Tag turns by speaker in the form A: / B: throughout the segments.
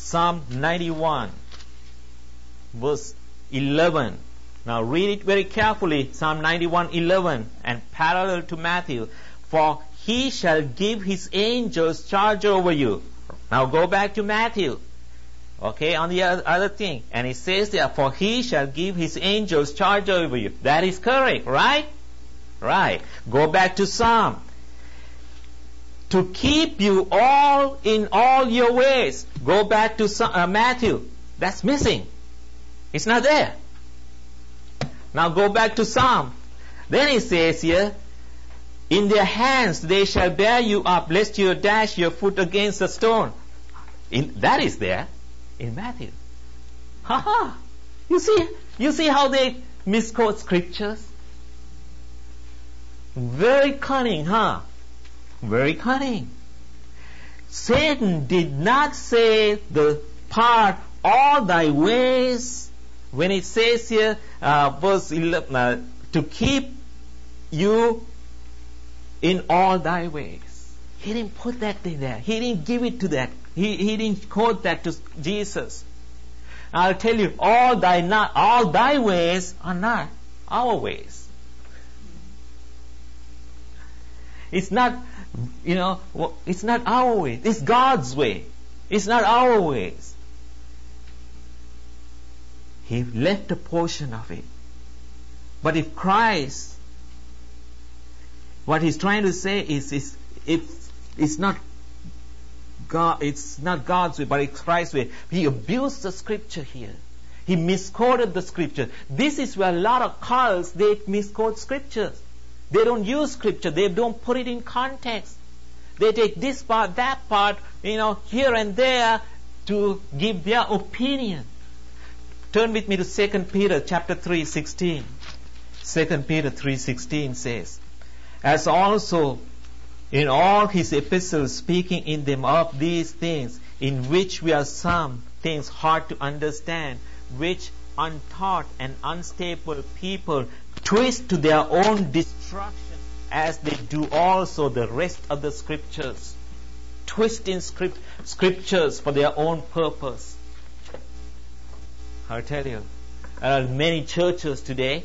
A: Psalm 91, verse 11. Now read it very carefully, Psalm 91:11, and parallel to Matthew. For he shall give his angels charge over you. Now go back to Matthew. Okay, on the other thing. And it says there, for he shall give his angels charge over you. That is correct, right? Right. Go back to Psalm. To keep you all in all your ways. Go back to Matthew. That's missing. It's not there. Now go back to Psalm. Then it says here, in their hands they shall bear you up, lest you dash your foot against a stone. That is there in Matthew. You see how they misquote scriptures? Very cunning, huh? Very cunning. Satan did not say the part, all thy ways, when it says here, verse 11, to keep you in all thy ways. He didn't put that in there. He didn't give it to that. He didn't quote that to Jesus. I'll tell you, all thy ways are not our ways. It's not, it's not our way. It's God's way. It's not our ways. He left a portion of it. But if Christ, what he's trying to say is it's not God, it's not God's way, but it's Christ's way. He abused the scripture here. He misquoted the scripture. This is where a lot of cults, they misquote scriptures. They don't use scripture. They don't put it in context. They take this part, that part, here and there to give their opinion. Turn with me to 2 Peter chapter 3:16. 2 Peter 3:16 says, as also in all his epistles, speaking in them of these things, in which we are some things hard to understand, which untaught and unstable people twist to their own destruction, as they do also the rest of the scriptures. Twisting scriptures for their own purpose. I tell you, there are many churches today,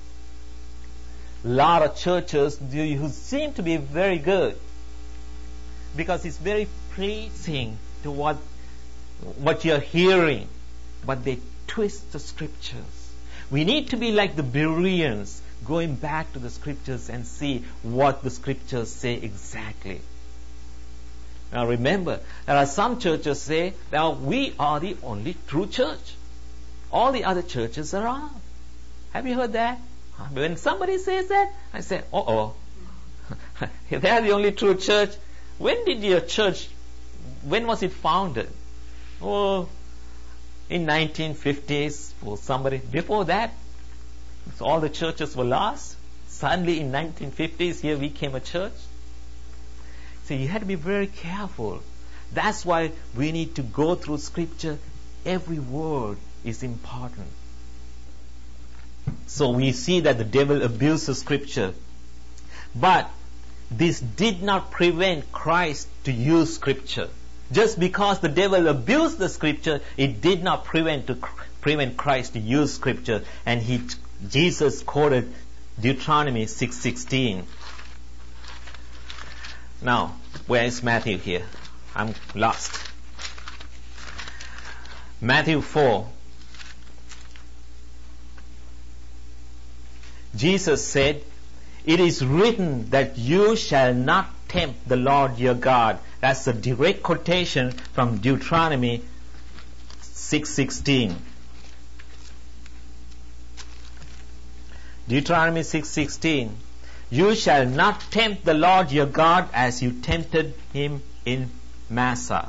A: a lot of churches who seem to be very good, because it's very pleasing to what you're hearing, but they twist the scriptures. We need to be like the Bereans, going back to the scriptures and see what the scriptures say exactly. Now remember, there are some churches say, now we are the only true church. All the other churches are wrong. Have you heard that? When somebody says that, I say, they are the only true church. When did your church, when was it founded? Oh, in 1950s or somebody. Before that, so all the churches were lost. Suddenly in 1950s, here we came a church. So you had to be very careful. That's why we need to go through scripture. Every word is important. So we see that the devil abuses scripture. But this did not prevent Christ to use scripture. Just because the devil abused the scripture, it did not prevent Christ to use scripture. And Jesus quoted Deuteronomy 6:16. Now, where is Matthew here? I'm lost. Matthew 4. Jesus said, it is written that you shall not tempt the Lord your God. That's a direct quotation from Deuteronomy 6:16. Deuteronomy 6:16. You shall not tempt the Lord your God as you tempted him in Massah.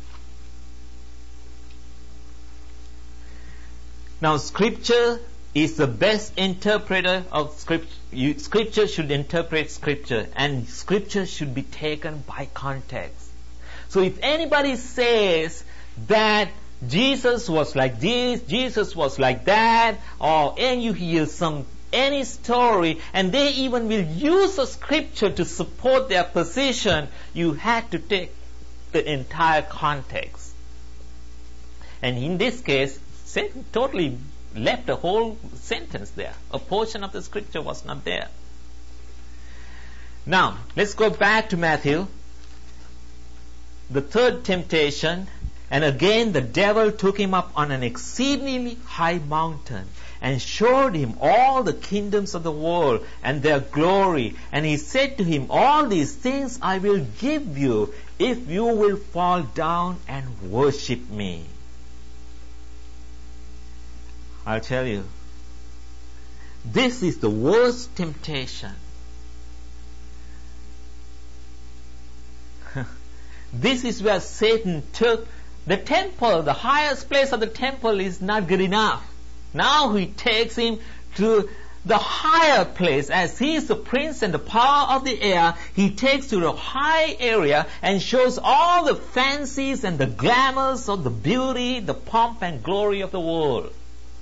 A: Now, scripture is the best interpreter of scripture. Scripture should interpret scripture, and scripture should be taken by context. So if anybody says that Jesus was like this, Jesus was like that, and you hear any story, and they even will use a scripture to support their position, you had to take the entire context. And in this case, Satan totally left a whole sentence there. A portion of the scripture was not there. Now, let's go back to Matthew. The third temptation. And again the devil took him up on an exceedingly high mountain and showed him all the kingdoms of the world and their glory. And he said to him, all these things I will give you if you will fall down and worship me. I'll tell you, this is the worst temptation. This is where Satan took the temple. The highest place of the temple is not good enough. Now he takes him to the higher place. As he is the prince and the power of the air, he takes to the high area and shows all the fancies and the glamours of the beauty, the pomp and glory of the world.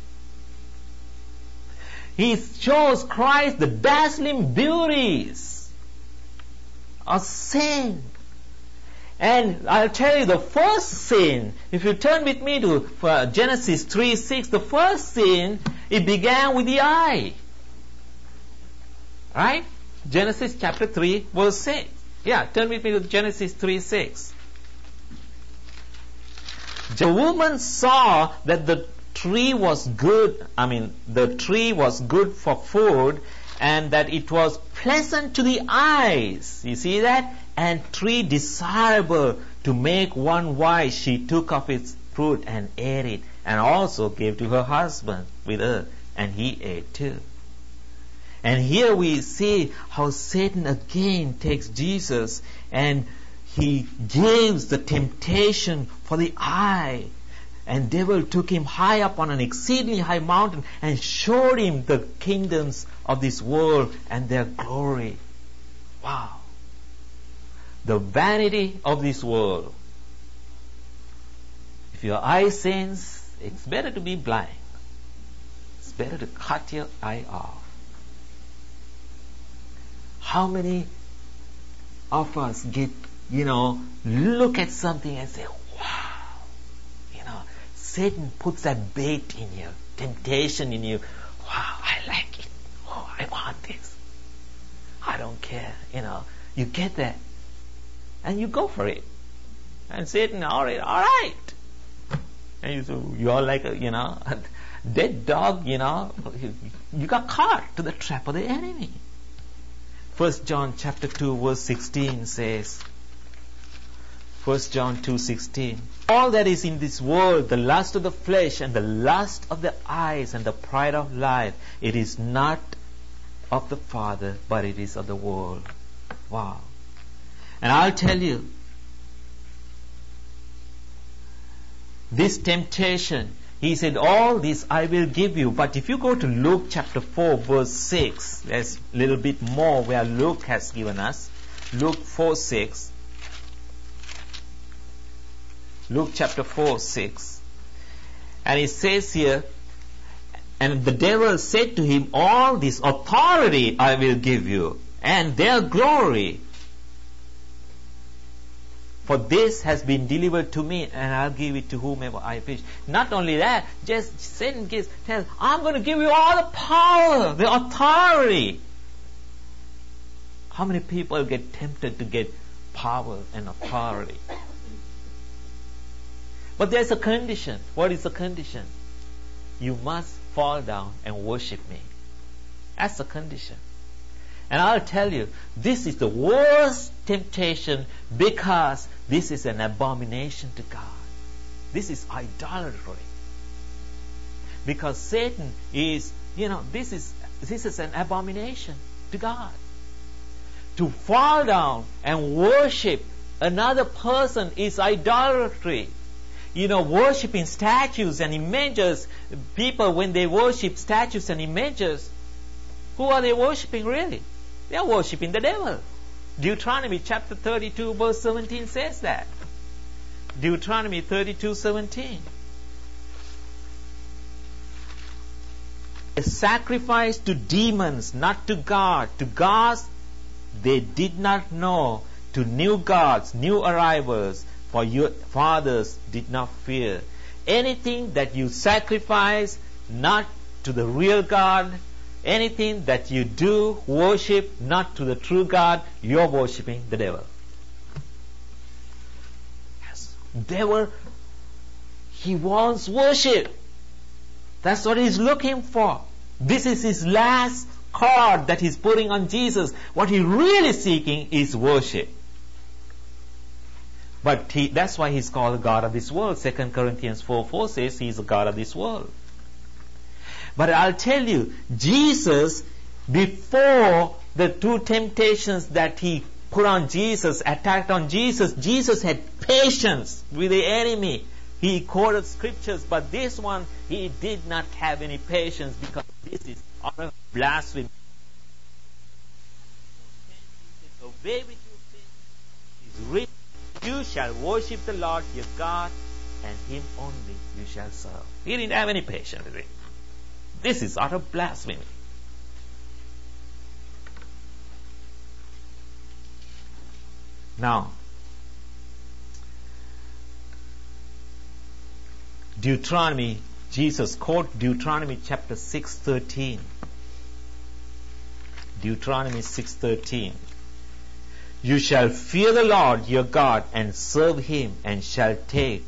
A: He shows Christ the dazzling beauties of sin. And I'll tell you, the first sin, if you turn with me to Genesis 3:6, the first sin, it began with the eye. Right? Genesis chapter 3, verse 6. Yeah, turn with me to Genesis 3:6. The woman saw that the tree was good, the tree was good for food, and that it was pleasant to the eyes. You see that? And tree desirable to make one wise. She took of its fruit and ate it, and also gave to her husband with her, and he ate too. And here we see how Satan again takes Jesus and he gives the temptation for the eye. And devil took him high up on an exceedingly high mountain and showed him the kingdoms of this world and their glory. Wow. The vanity of this world. If your eye sins, it's better to be blind. It's better to cut your eye off. How many of us get, look at something and say, wow, Satan puts that bait in you, temptation in you. Wow, I like it. Oh, I want this. I don't care, You get that. And you go for it. And Satan, all right. And you're like a dead dog, you got caught to the trap of the enemy. 1 John chapter 2 verse 16 says, 1 John 2:16, all that is in this world, the lust of the flesh and the lust of the eyes and the pride of life, it is not of the Father, but it is of the world. Wow. And I'll tell you, this temptation, he said, all this I will give you. But if you go to Luke chapter 4 verse 6, there's a little bit more where Luke has given us. Luke 4:6. Luke chapter 4:6. And it says here, and the devil said to him, all this authority I will give you, and their glory. For this has been delivered to me, and I'll give it to whomever I wish. Not only that, just Satan tells, I'm going to give you all the power, the authority. How many people get tempted to get power and authority? But there's a condition. What is the condition? You must fall down and worship me. That's the condition. And I'll tell you, this is the worst temptation because this is an abomination to God. This is idolatry. Because Satan is, this is an abomination to God. To fall down and worship another person is idolatry. Worshipping statues and images, people when they worship statues and images, who are they worshipping really? They are worshipping the devil. Deuteronomy chapter 32 verse 17 says that. Deuteronomy 32:17. A sacrifice to demons, not to God. To gods they did not know. To new gods, new arrivals, for your fathers did not fear. anything that you sacrifice not to the real God, anything that you do worship not to the true God, you're worshiping the devil. Yes, devil, he wants worship. That's what he's looking for. This is his last card that he's putting on Jesus. What he's really seeking is worship. But that's why he's called the God of this world. 2 Corinthians 4:4 says he's the God of this world. But I'll tell you, Jesus, before the two temptations that he put on Jesus, attacked on Jesus, Jesus had patience with the enemy. He quoted scriptures, but this one, he did not have any patience, because this is utter blasphemy. The way which you sin is written, you shall worship the Lord your God, and him only you shall serve. He didn't have any patience with it. This is utter blasphemy. Now, Deuteronomy, Jesus quote Deuteronomy chapter 6:13. Deuteronomy 6:13. You shall fear the Lord your God and serve him, and shall take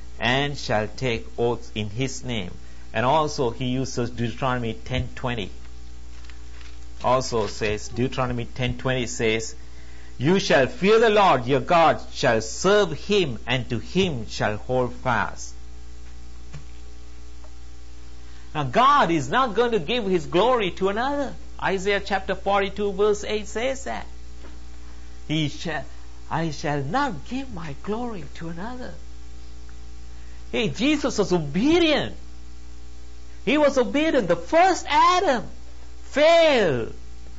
A: oaths in his name. And also he uses Deuteronomy 10:20. Also says, Deuteronomy 10:20 says, you shall fear the Lord your God, shall serve him, and to him shall hold fast. Now God is not going to give his glory to another. Isaiah chapter 42 verse 8 says that. I shall not give my glory to another. Hey, Jesus was obedient. He was obedient. The first Adam failed.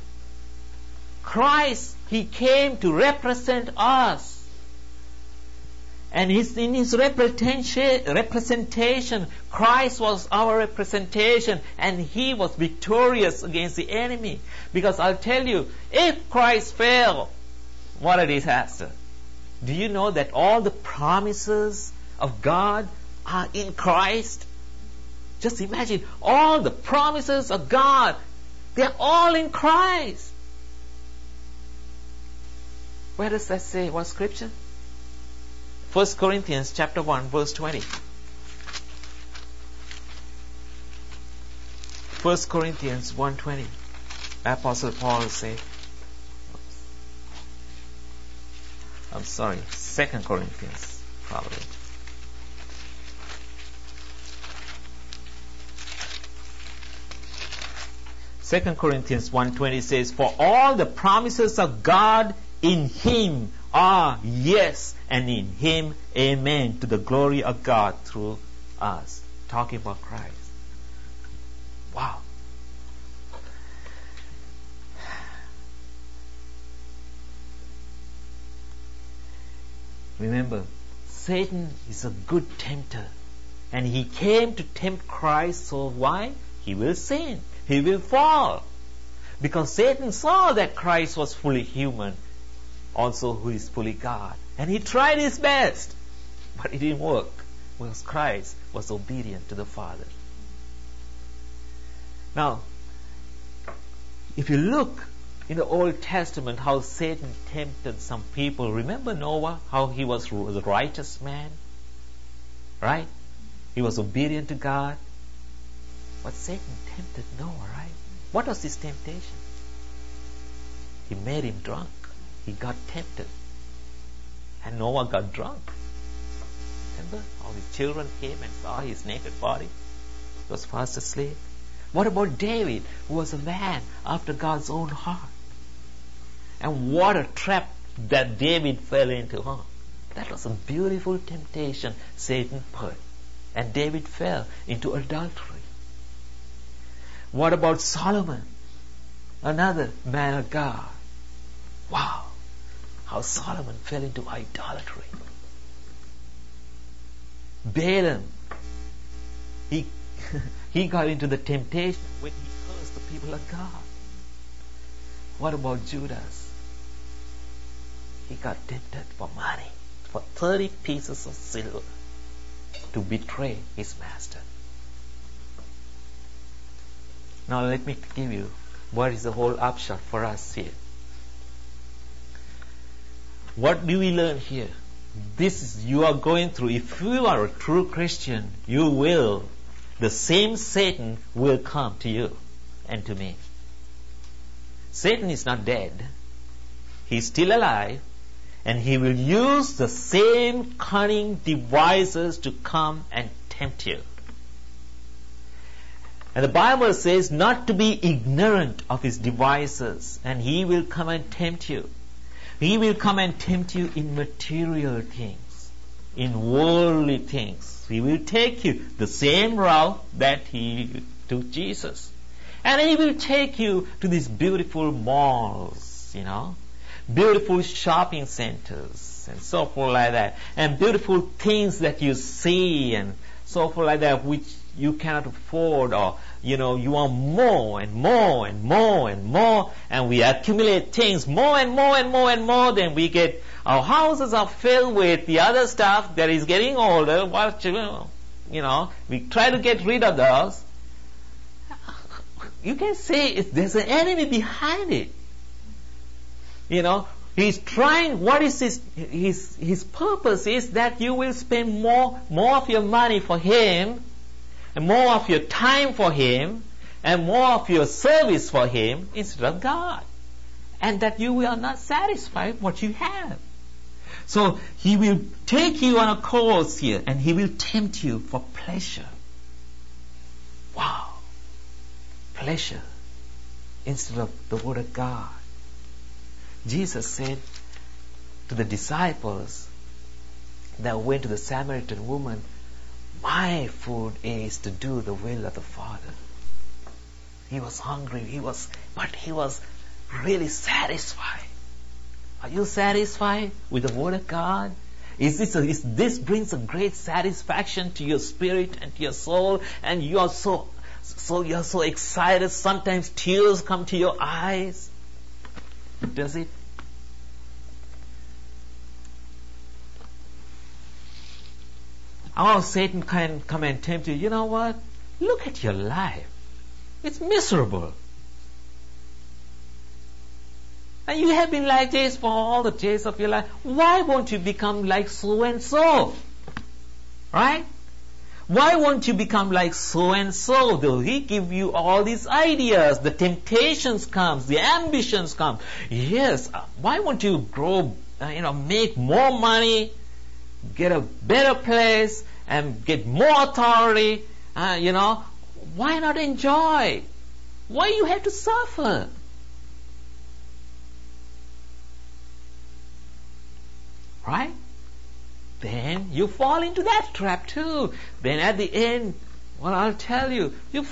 A: Christ, he came to represent us. And in his representation, Christ was our representation, and he was victorious against the enemy. Because I'll tell you, if Christ failed, what a disaster. Do you know that all the promises of God are in Christ? Just imagine, all the promises of God, they're all in Christ. Where does that say? What scripture? 1 Corinthians chapter 1 verse 20. 1 Corinthians 1:20. Apostle Paul said, 2 Corinthians probably. Second Corinthians 1:20 says, for all the promises of God in him are yes, and in him amen, to the glory of God through us. Talking about Christ. Wow. Remember, Satan is a good tempter, and he came to tempt Christ. So why? He will sin. He will fall. Because Satan saw that Christ was fully human, also who is fully God. And he tried his best, but it didn't work, because Christ was obedient to the Father. Now, if you look in the Old Testament how Satan tempted some people, remember Noah, how he was a righteous man? Right? He was obedient to God. But Satan tempted Noah, right? What was his temptation? He made him drunk. He got tempted. And Noah got drunk. Remember? All his children came and saw his naked body. He was fast asleep. What about David, who was a man after God's own heart? And what a trap that David fell into, huh? That was a beautiful temptation Satan put. And David fell into adultery. What about Solomon? Another man of God. Wow. How Solomon fell into idolatry. Balaam, he got into the temptation when he cursed the people of God. What about Judas? He got tempted for money, for 30 pieces of silver. to betray his master. Now let me give you what is the whole upshot for us here. What do we learn here? This is, you are going through, if you are a true Christian, the same Satan will come to you and to me. Satan is not dead. He is still alive, and he will use the same cunning devices to come and tempt you. And the Bible says not to be ignorant of his devices, and he will come and tempt you. He will come and tempt you in material things, in worldly things. He will take you the same route that he took Jesus. And he will take you to these beautiful malls, beautiful shopping centers, and so forth like that, and beautiful things that you see, and so forth like that, which you cannot afford, or you want more and more and more and more, and we accumulate things more and more and more and more. Then we get, our houses are filled with the other stuff that is getting older. We try to get rid of those. You can say there's an enemy behind it. He's trying. What is his purpose is that you will spend more of your money for him, and more of your time for him, and more of your service for him instead of God, and that you will not satisfy what you have. So he will take you on a course here, and he will tempt you for pleasure. Wow, pleasure instead of the Word of God. Jesus said to the disciples that went to the Samaritan woman, my food is to do the will of the Father. He was hungry, but he was really satisfied. Are you satisfied with the Word of God? This brings a great satisfaction to your spirit and to your soul, and you are so excited. Sometimes tears come to your eyes. Does it? Oh, Satan can come and tempt you. You know what? Look at your life. It's miserable. And you have been like this for all the days of your life. Why won't you become like so and so? Right? Why won't you become like so and so? Though he give you all these ideas, the temptations comes, the ambitions come. Yes, why won't you grow, make more money, get a better place, and get more authority? Why not enjoy? Why you have to suffer? Right? Then you fall into that trap too. Then at the end, I'll tell you,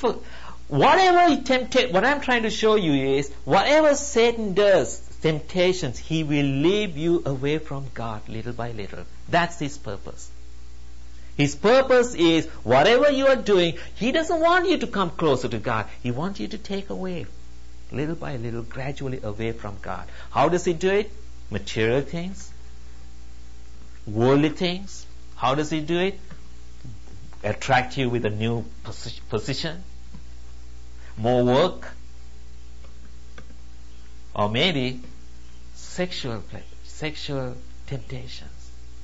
A: what I'm trying to show you is, whatever Satan does, temptations, he will lead you away from God little by little. That's his purpose. His purpose is, whatever you are doing, he doesn't want you to come closer to God. He wants you to take away, little by little, gradually away from God. How does he do it? Material things, worldly things. How does he do it? Attract you with a new position, more work, or maybe sexual temptations,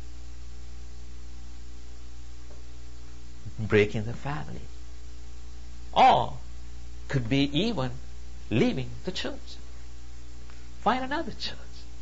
A: breaking the family, or could be even leaving the church. Find another church.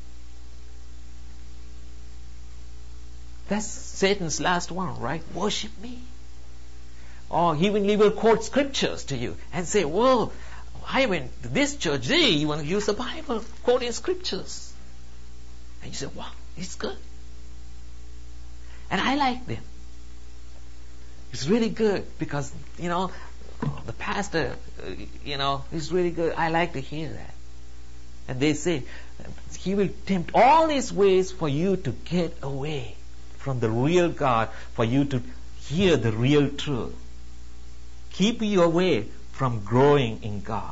A: That's Satan's last one, right? Worship me. Or he will quote scriptures to you and say, well, I went to this church, they even use the Bible, quoting scriptures. And you say, wow, it's good. And I like them. It's really good because, the pastor, is really good. I like to hear that. And they say, he will tempt all these ways for you to get away from the real God, for you to hear the real truth. Keep you away from growing in God.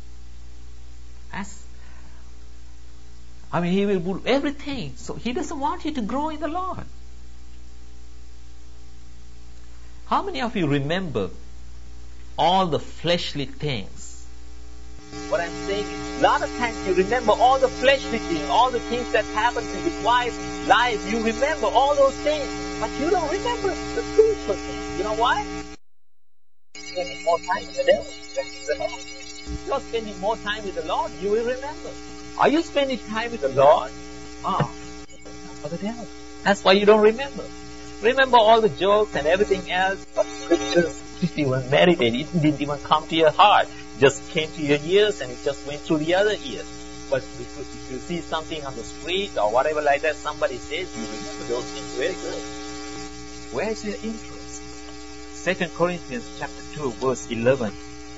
A: He will do everything. So he doesn't want you to grow in the Lord. How many of you remember all the fleshly things? What I'm saying is, a lot of times you remember all the fleshly things, all the things that happened in your life. You remember all those things, but you don't remember the spiritual things. You know why? You're spending more time with the devil than with the Lord. If you're spending more time with the Lord, you will remember. Are you spending time with the Lord? For the devil. That's why you don't remember. Remember all the jokes and everything else, but scriptures didn't even meditate. It didn't even come to your heart. It just came to your ears and it just went through the other ears. But if you see something on the street or whatever like that, somebody says, you remember those things very good. Where is your interest? 2 Corinthians chapter 2 verse 11.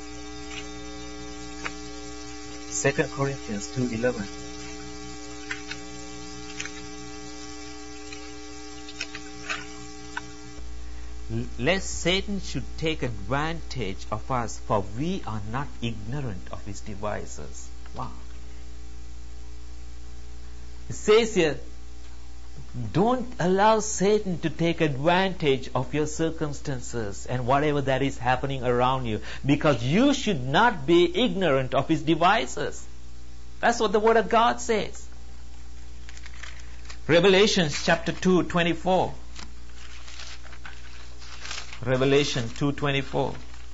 A: 2 Corinthians 2:11. Lest Satan should take advantage of us, for we are not ignorant of his devices. Wow. It says here, don't allow Satan to take advantage of your circumstances and whatever that is happening around you, because you should not be ignorant of his devices. That's what the Word of God says. Revelation chapter 2:24. Revelation 2:24.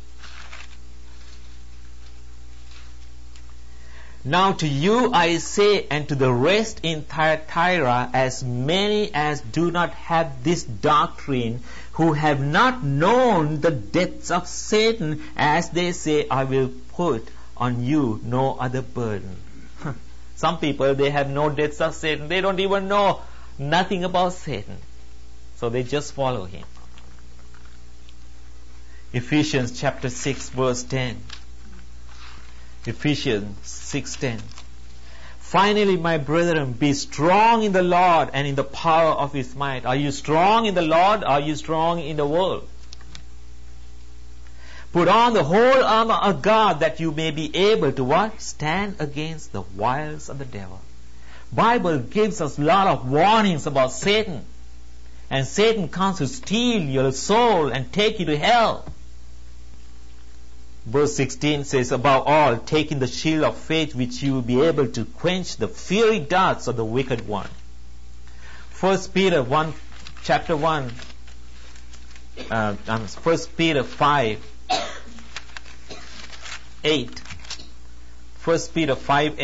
A: Now to you I say, and to the rest in Thyatira, as many as do not have this doctrine, who have not known the depths of Satan, as they say, I will put on you no other burden. Some people, they have no depths of Satan. They don't even know nothing about Satan. So they just follow him. Ephesians chapter 6 verse 10. Ephesians 6:10. Finally, my brethren, be strong in the Lord and in the power of his might. Are you strong in the Lord? Are you strong in the world? Put on the whole armor of God, that you may be able to what? Stand against the wiles of the devil. Bible gives us a lot of warnings about Satan. And Satan comes to steal your soul and take you to hell. Verse 16 says, above all, taking the shield of faith, which you will be able to quench the fiery darts of the wicked one. 1 Peter 5:8. 1 Peter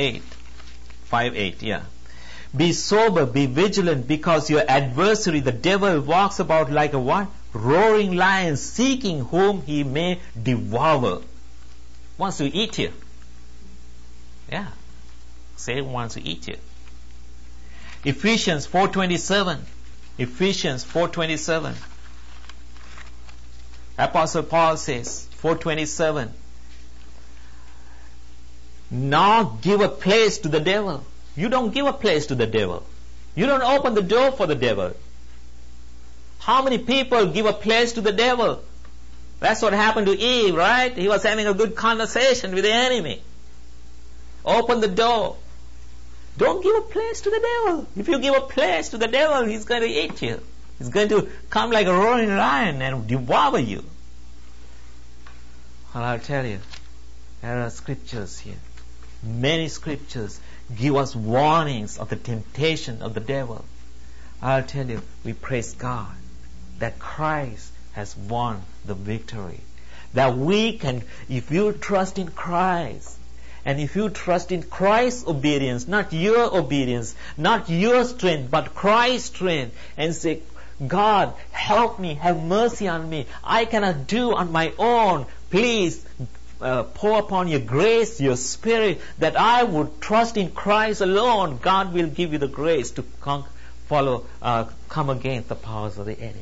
A: 5:8, yeah. Be sober, be vigilant, because your adversary, the devil, walks about like a what? Roaring lion, seeking whom he may devour. Wants to eat you. Yeah. Satan wants to eat you. Ephesians 4:27. Ephesians 4:27. Apostle Paul says, 4:27. Now give a place to the devil. You don't give a place to the devil. You don't open the door for the devil. How many people give a place to the devil? That's what happened to Eve, right? He was having a good conversation with the enemy. Open the door. Don't give a place to the devil. If you give a place to the devil, he's going to eat you. He's going to come like a roaring lion and devour you. Well, I'll tell you, there are scriptures here. Many scriptures give us warnings of the temptation of the devil. I'll tell you, we praise God that Christ has won the victory. That we can, if you trust in Christ, and if you trust in Christ's obedience, not your obedience, not your strength, but Christ's strength, and say, God, help me, have mercy on me. I cannot do on my own. Please pour upon your grace, your spirit, that I would trust in Christ alone. God will give you the grace to come against the powers of the enemy.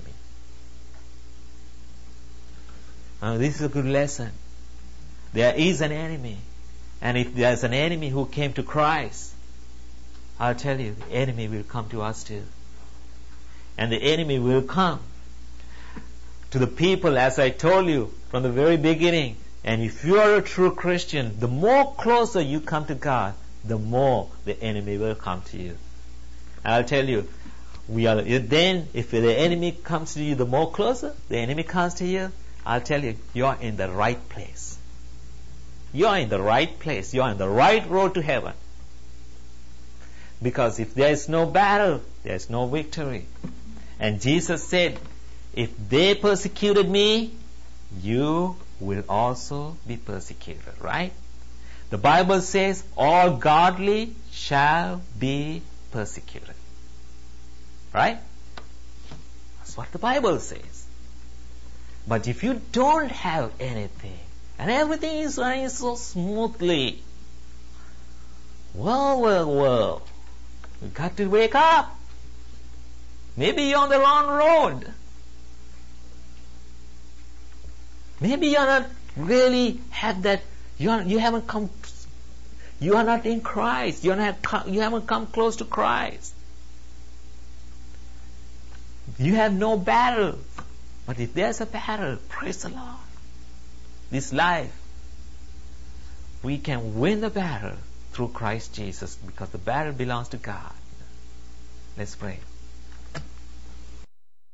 A: This is a good lesson. There is an enemy. And if there is an enemy who came to Christ, I'll tell you, the enemy will come to us too. And the enemy will come to the people, as I told you from the very beginning. And if you are a true Christian, the more closer you come to God, the more the enemy will come to you. And I'll tell you, Then, if the enemy comes to you, the more closer the enemy comes to you, I'll tell you, you're in the right place. You're in the right place. You're on the right road to heaven. Because if there is no battle, there is no victory. And Jesus said, if they persecuted me, you will also be persecuted, right? The Bible says, all godly shall be persecuted. Right? That's what the Bible says. But if you don't have anything, and everything is running so smoothly, well, you got to wake up. Maybe you're on the wrong road. Maybe you're not really have that. You haven't come. You are not in Christ. You haven't come close to Christ. You have no battle. But if there's a battle, praise the Lord. This life, we can win the battle through Christ Jesus, because the battle belongs to God. Let's pray.